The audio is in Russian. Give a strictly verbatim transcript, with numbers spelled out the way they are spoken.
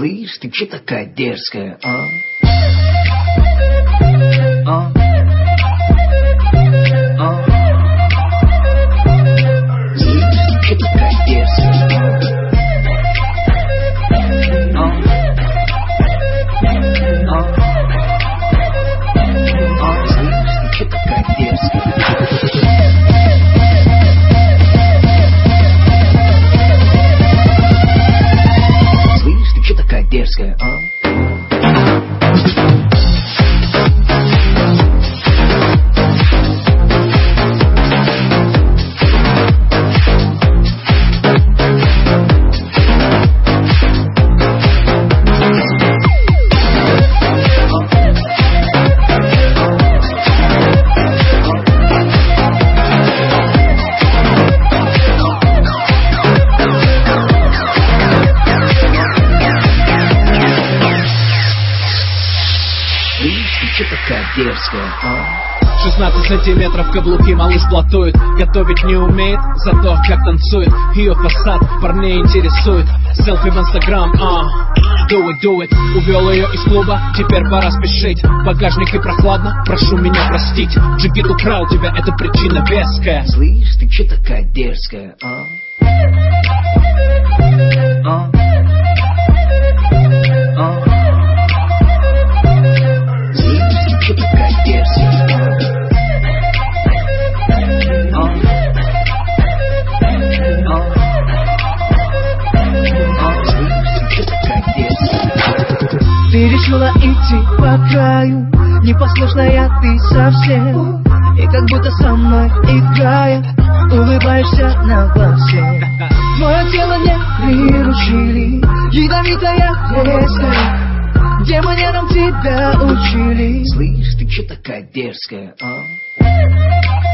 Слышь, ты че такая дерзкая, а? А? А? Слышь, ты че такая дерзкая, а? А? А? А? Слышь, ты че такая дерзкая? Дерзкая, а? Дерзкая, а? шестнадцать сантиметров каблуки малыш платует. Готовить не умеет, зато как танцует. Ее фасад парней интересует. Селфи в инстаграм, а? Do it, do it. Увел ее из клуба, теперь пора спешить. В багажнике прохладно, прошу меня простить. Джигит украл тебя, это причина веская. Слышь, ты че такая дерзкая, а? А? А? Ты решила идти по краю, непослушная ты совсем. И как будто со мной играя, улыбаешься на глазе. Твое тело не приручили, ядовитая резкая. Где манерам тебя учили? Слышь, ты че такая дерзкая, а?